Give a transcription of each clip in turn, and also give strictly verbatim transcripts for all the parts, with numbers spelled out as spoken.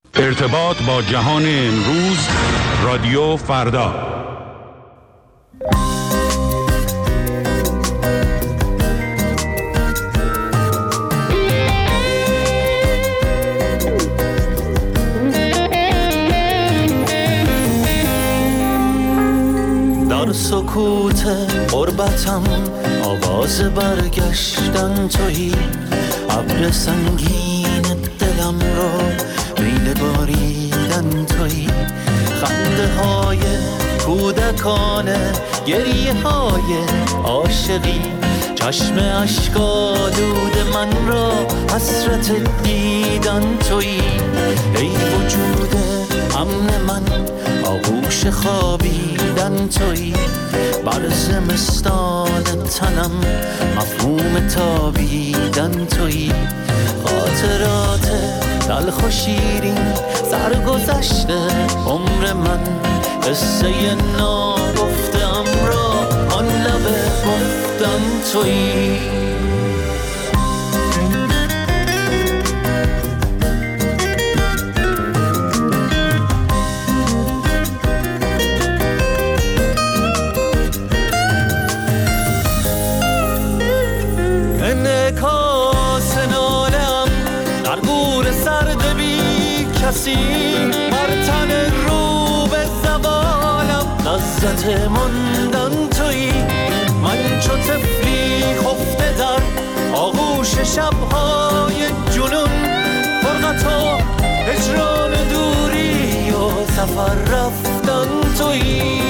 ارتباط با جهان امروز، رادیو فردا. در سکوت غربتم آواز برگشتن تویی، ابر سنگین دلم رو میل باریدن تویی، خنده های کودکانه، گریه های عاشقی، چشم اشک‌آلود من را حسرت دیدن تویی، ای وجود امن من آغوش خوابیدن تویی، بر زمستان تنم مفهوم تابیدن تویی، خاطرات تلخ و شیرین سرگذشته عمر من، قصه ناگفته‌ام را آن لب گفتن تویی. انعکاس ناله‌ام در گور سرد بی کسی، بر تن رو به زوالم لذت ماندن تویی، من چو طفلی خفته در آغوش شب‌های جنون، فرقت و هجران دوری و سفر رفتن تویی.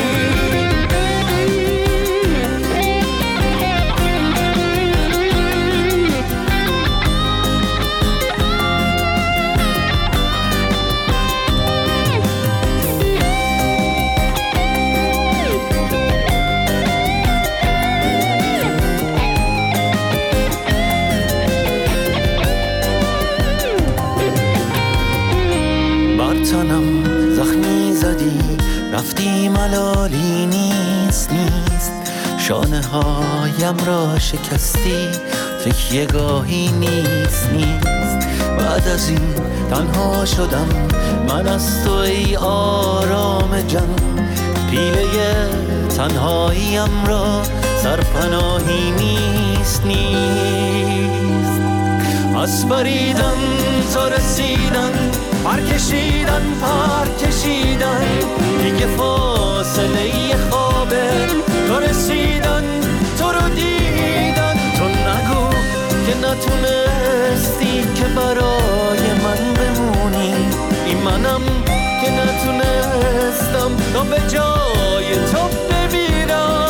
تنم زخمی زدی رفتی، ملالی نیست نیست، شانه هایم را شکستی، تکیه گاهی نیست نیست، بعد از این تنها شدم من از تو ای آرام جان، پیله تنهاییم را سرپناهی نیست نیست، از پریدن تا رسیدن، پر کشیدن پر کشیدن، دیگه فاصله خوابه تا رسیدن تو رو دیدن، تو نگو که نتونستی که برای من بمونی، این منم که نتونستم تا به جای تو بمیرم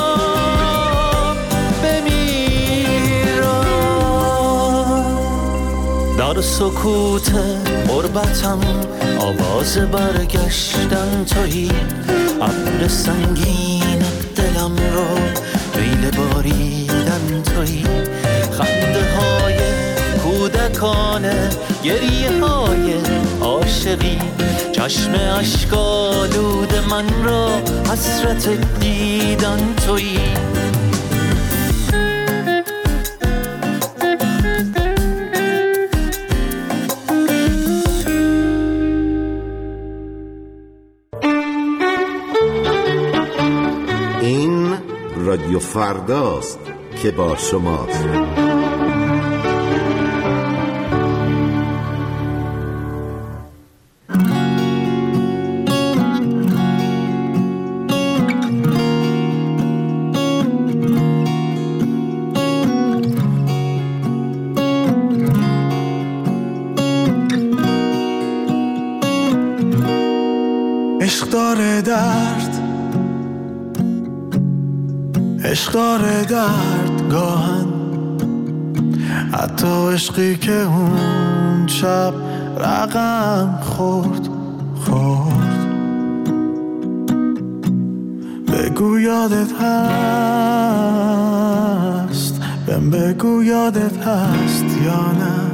بمیرم. در سکوت غربتم آواز برگشتن تویی، ابر سنگین دلم رو میل باریدن تویی، خنده های کودکانه، گریه های عاشقی، چشم اشک‌آلود من را حسرت دیدن تویی. رادیو فرداست که با شماست. عشق داره درد، عشق داره درد گاهن، حتی عشقی که اون شب رقم خورد خورد. بگو یادت هست، بهم بگو یادت هست یا نه،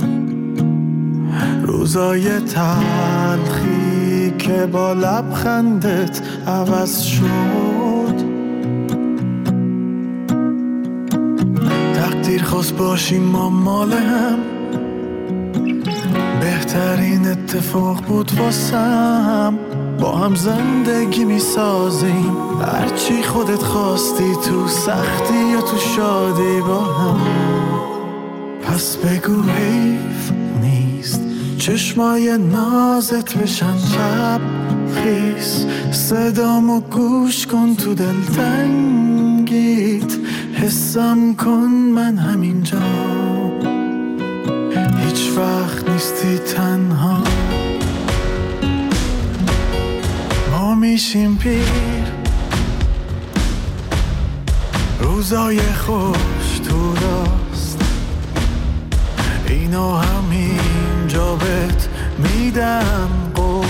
روزای تلخی که با لبخندت عوض شد. تقدیر خواست باشیم ما مال هم، بهترین اتفاق بود واسم، با هم زندگی می سازیم، هرچی خودت خواستی، تو سختی یا تو شادی با هم. پس بگو حیف نیست چشمای نازت بشن شب خیس، صدامو گوش کن تو دلتنگیت، حسم کن من همینجا، هیچ وقت نیستی تنها. ما میشیم پیر، روزای خوش تو راست، اینو همینجا بهت میدم قول.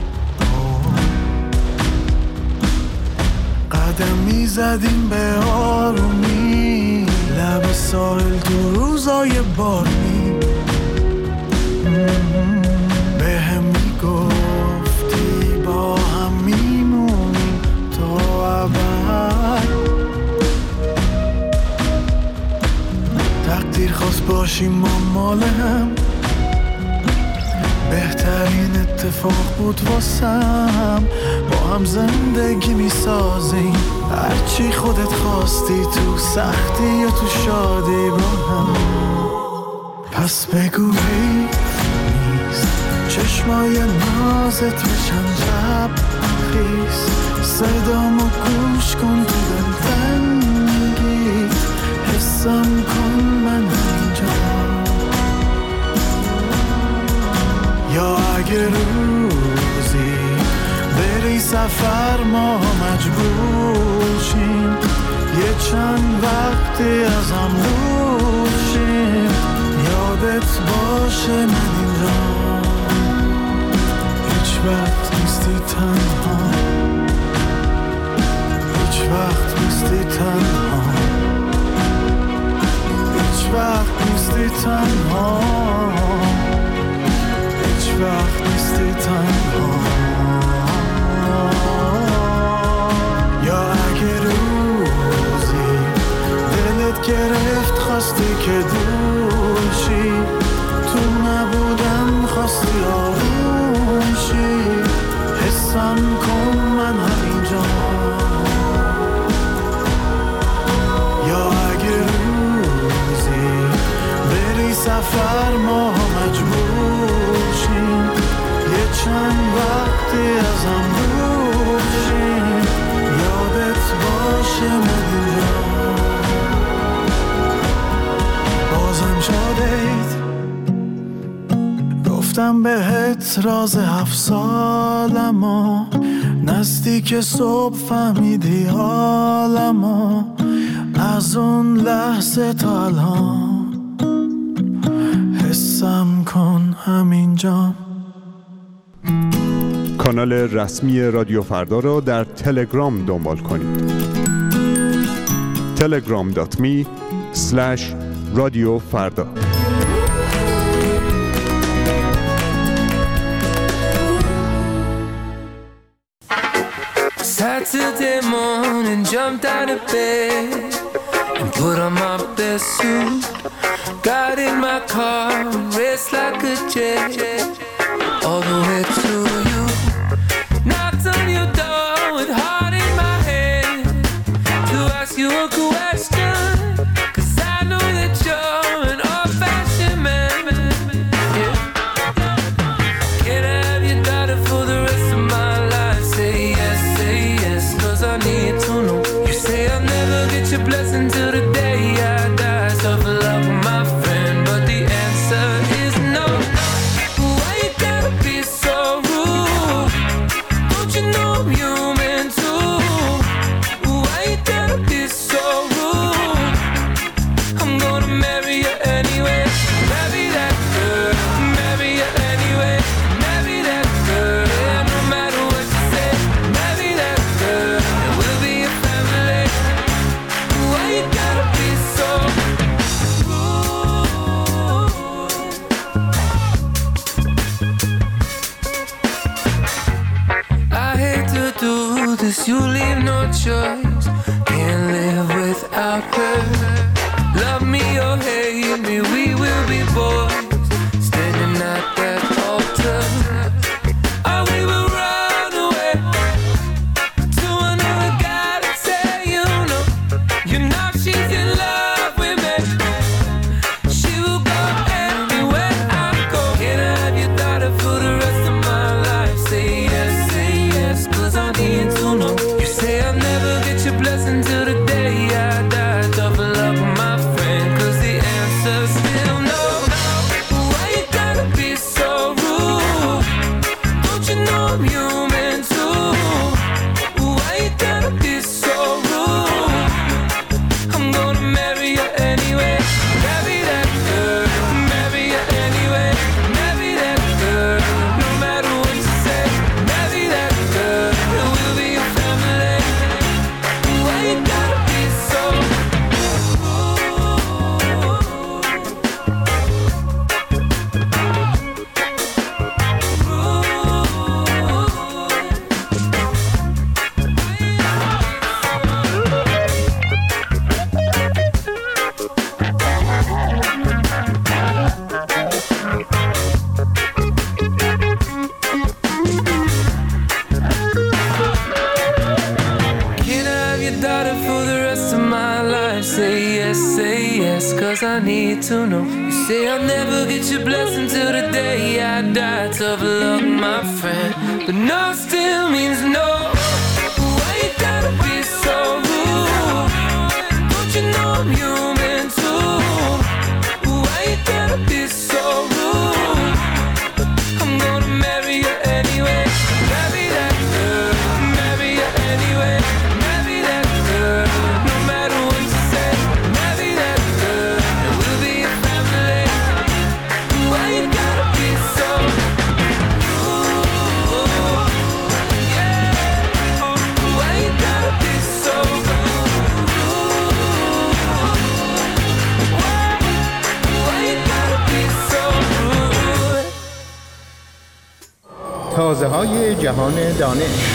قدم میزدیم به آرومی، لب ساحل تو روزای بارمی، به هم میگفتی با هم میمونیم تا ابد. تقدیر خواست باشیم ما مال هم، بهترین اتفاق بود واسم، با هم زندگی میسازیم، هرچی خودت خواستی، تو سختی یا تو شادی با هم. پس بگو حیف نیست چشمای نازت بشن شب خیس، صدامو گوش کن تو دلتنگیت، حسم کن من اینجا. یا اگه روزی بری سفر ما مجبور شیم، یه چند وقتی از هم دور شیم، یادت باشه من اینجا، هیچ وقت نیستی تنها، هیچ وقت نیستی تنها، هیچ وقت نیستی تنها، هیچ وقت نیستی تنها. یا اگه روزی دلت گرفت خواستی که دور شی، تو نبودم خواستی آروم شی، حسم کن من همینجا. یا اگه روزی بری سفر ما مجبور شیم، یه چند وقتی از هم دور شیم، یادت باشه من اینجا. بازم شدید گفتم بهت راز هفت سالمو، نزدیک صبح فهمیدی حالمو، از اون لحظه تا الان حسم کن همینجا. کانال رسمی رادیو فردا را در تلگرام دنبال کنید. تلگرام دات می اسلش رادیو فردا. Saturday morning, jumped out of bed and put on my best suit. Got in my car and raced like a jet all the way to you. Knocked on your door with heart in my hand to ask you a question, 'cause I know that you're an old-fashioned man. Yeah. Can I have your daughter for the rest of my life? Say yes, say yes, 'cause I need to know. You say I'll never get your blessing till the day I die. Suffer love with my friend, but the answer is no. Why you gotta be so rude? Don't you know I'm human too? Why you gotta be so rude? I'm gonna marry you anyway. Marry that girl, marry you anyway. Marry that girl, yeah, no matter what you say. Marry that girl, and we'll be a family. Why you gotta be so rude? I hate to do this, you leave no choice. Can't live without her. Love me or hate me, we will be boys. Standing at that altar. need to know. You say I'll never get your blessing till the day I die. Tough luck, my friend, but no still means no. Why you gotta be so rude? Don't you know I'm human too? Why you gotta be so rude? I'm gonna marry you anyway. Marry that girl, marry you anyway. Marry that girl, no matter what you say. Marry that girl, and we'll be a family. Why you gotta be so rude? Yeah. Why you gotta be so rude? Why? Why you gotta be so rude? تازه های جهان دانش.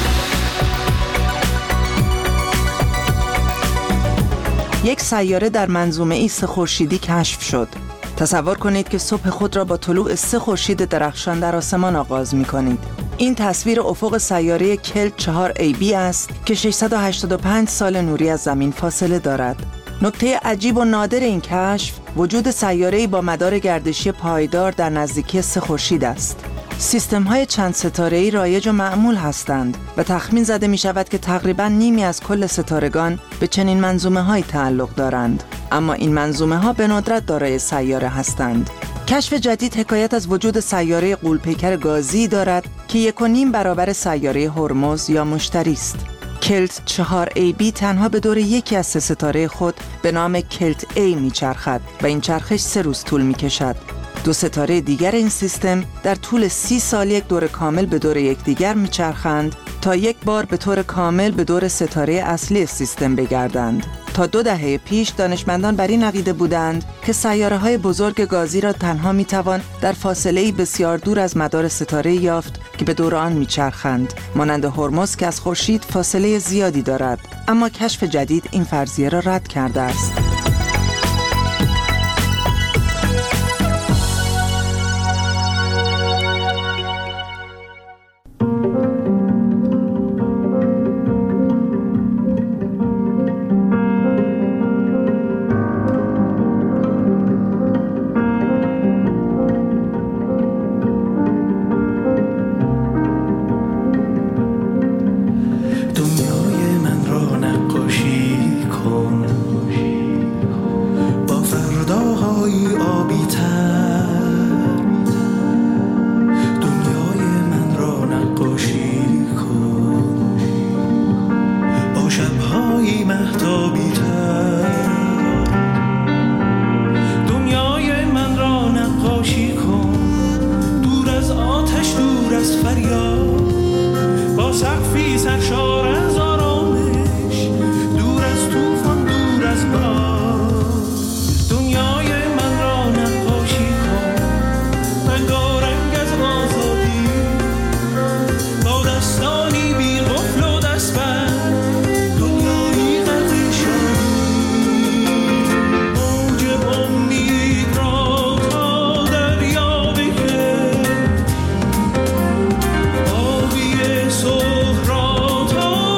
یک سیاره در منظومه ای سه خورشیدی کشف شد. تصور کنید که صبح خود را با طلوع سه خورشید درخشان در آسمان آغاز می کنید. این تصویر افق سیاره کلت چهار ای بی است که ششصد و هشتاد و پنج سال نوری از زمین فاصله دارد. نکته عجیب و نادر این کشف وجود سیاره‌ای با مدار گردشی پایدار در نزدیکی سه خورشید است. سیستم‌های چند ستاره‌ای رایج و معمول هستند و تخمین زده می‌شود که تقریباً نیمی از کل ستارگان به چنین منظومه‌هایی تعلق دارند، اما این منظومه‌ها به ندرت دارای سیاره هستند. کشف جدید حکایت از وجود سیاره غول‌پیکر گازی دارد که یک و نیم برابر سیاره هرمز یا مشتری است. کلت چهار ای بی تنها به دور یکی از سه ستاره خود به نام کلت A می‌چرخد و این چرخش سه روز طول می‌کشد. دو ستاره دیگر این سیستم در طول سی سال یک دور کامل به دور یکدیگر میچرخند تا یک بار به طور کامل به دور ستاره اصلی سیستم بگردند. تا دو دهه پیش دانشمندان بر این عقیده بودند که سیاره‌های بزرگ گازی را تنها میتوان در فاصله‌ای بسیار دور از مدار ستاره یافت که به دور آن میچرخند، مانند هرمز که از خورشید فاصله زیادی دارد، اما کشف جدید این فرضیه را رد کرده است. Oh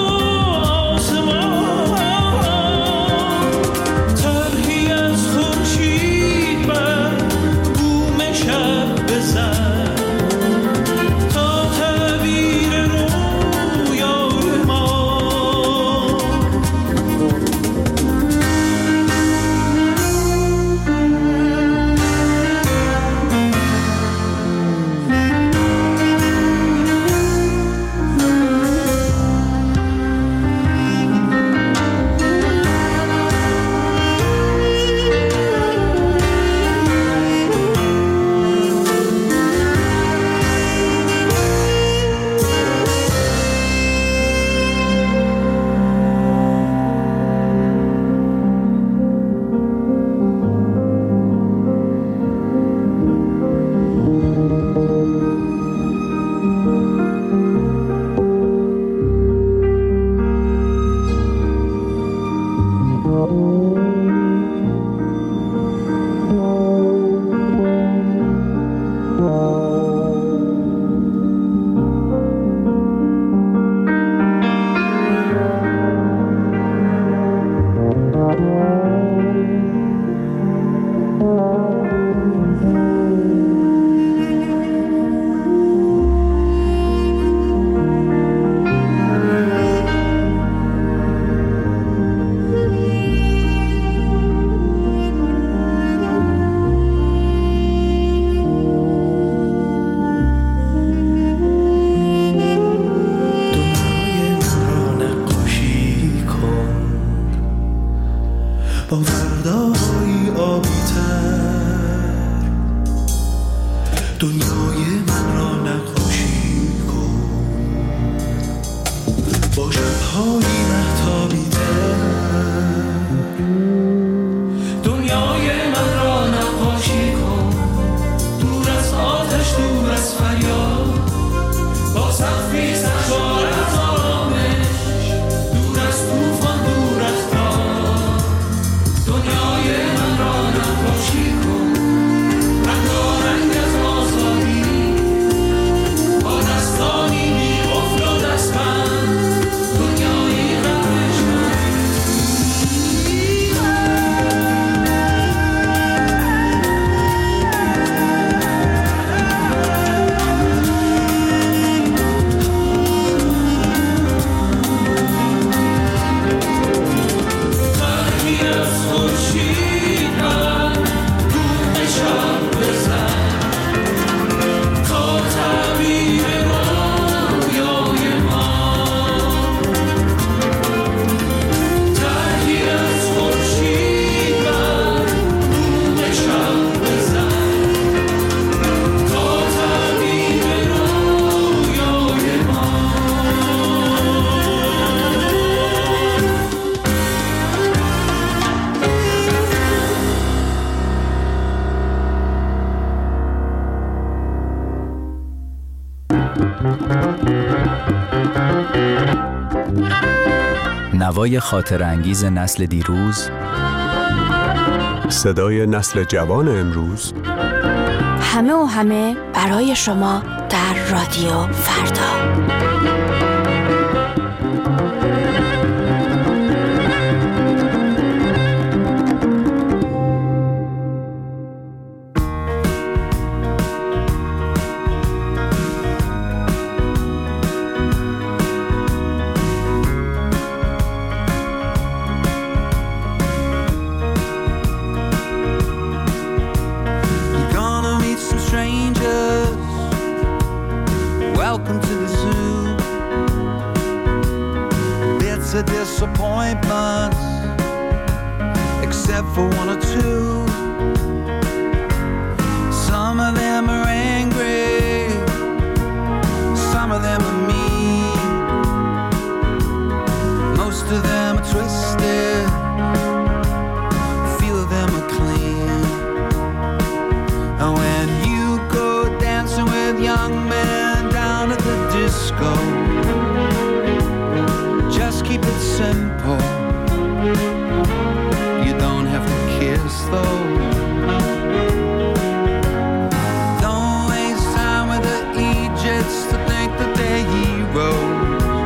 نوای خاطر انگیز نسل دیروز، صدای نسل جوان امروز، همه و همه برای شما در رادیو فردا. of disappointments, except for one or two. Some of them are angry, some of them are mean, most of them are twisted, few of them are clean. And when you go dancing with young men down at the disco, just keep it simple. You don't have to kiss though. Don't waste time with the Egypts to think that they're heroes.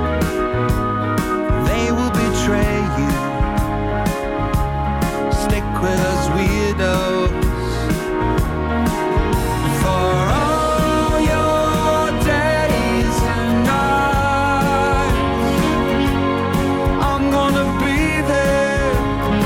They will betray you. Stick with us weirdos. For all your days and nights, I'm gonna be there.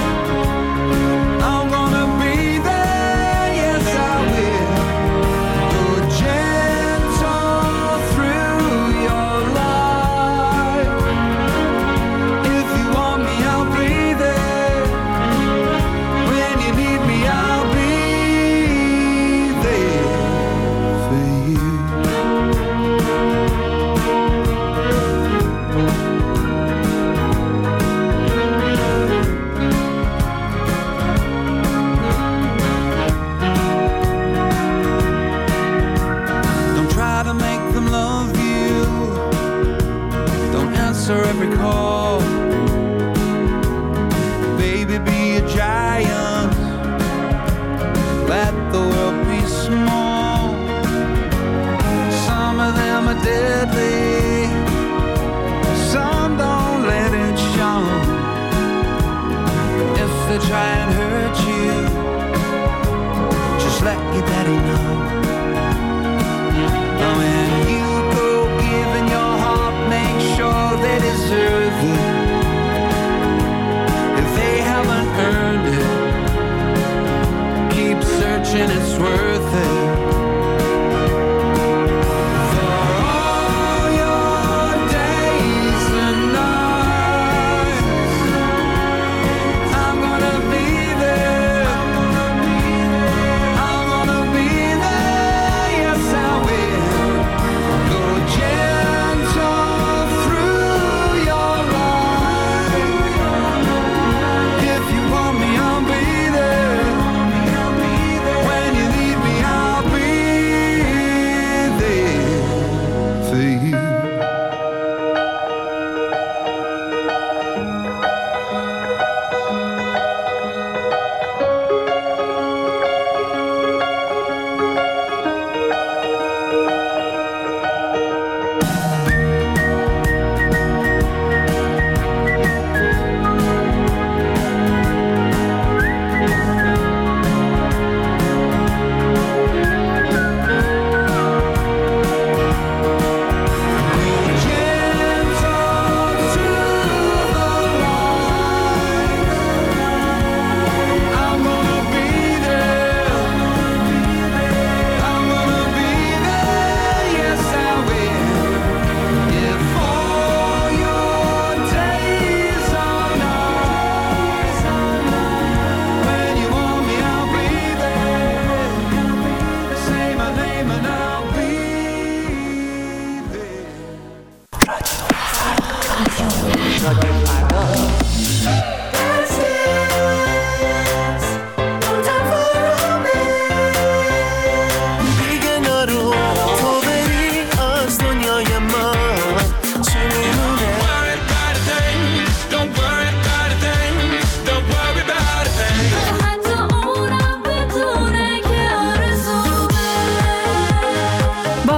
I'm gonna be there, yes I will. Go gentle through your life. If you want me, I'll be there. When you need me, I'll be there for you. Don't try to make them love you. Don't answer every call. Baby, be a giant. Let the world be small. Some of them are deadly. Some don't let it show. If they try and hurt you, just let your daddy know. And when you go giving your heart, make sure they deserve it.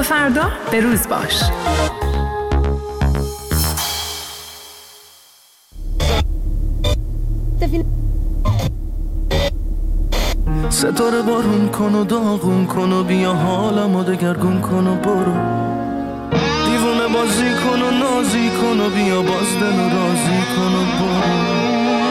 فردا به روز باش. ستاره بارون کن و داغون کن و بیا حالمو دگرگون کن و برو، دیوونه بازی کن و نازی کن و بیا باز دل و رازی کن و برو.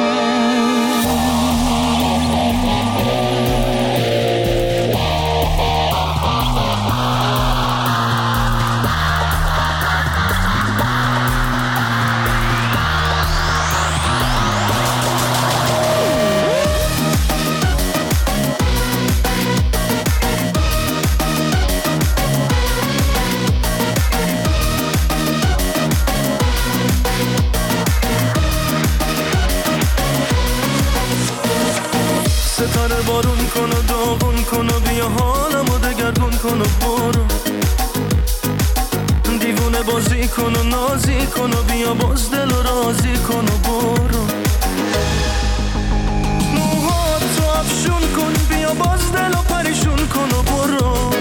ستاره بارون کن و داغون کن و بیا حالمو دگرگون کن و برو، دیوونه بازی کن و نازی کن و بیا باز دل و رازی کن و برو. موهاتو افشون کن بیا باز دل و پریشون کن و برو.